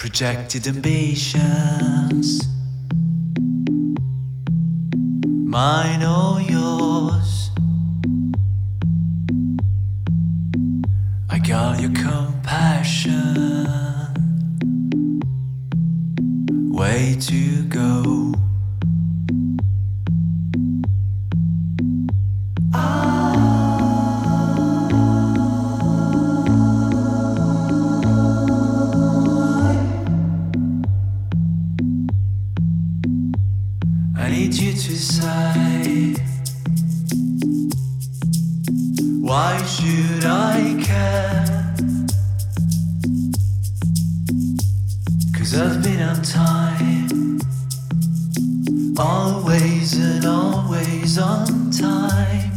Projected ambitions, mine or yours. I got your compassion, way to go. I need you to say, why should I care? 'Cause I've been on time, always and always on time.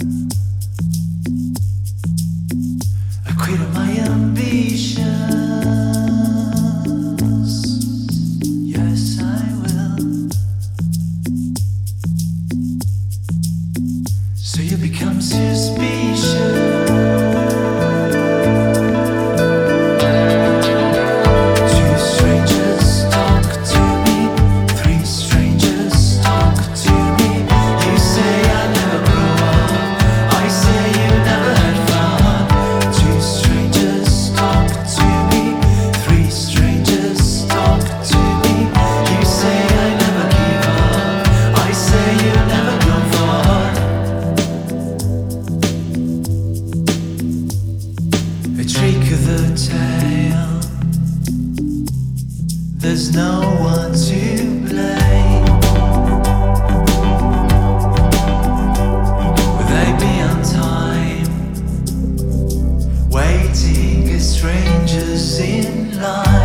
I quit on my ambitions. Yes, I will. So you become suspicious. Two strangers talk to me, three strangers talk to me. You say I never grow up, I say you never had fun. Two strangers talk to me, three strangers talk to me. You say I never give up, I say you never go far. A trick of the tail, there's no one to blame. Will they be on time, waiting as strangers in line?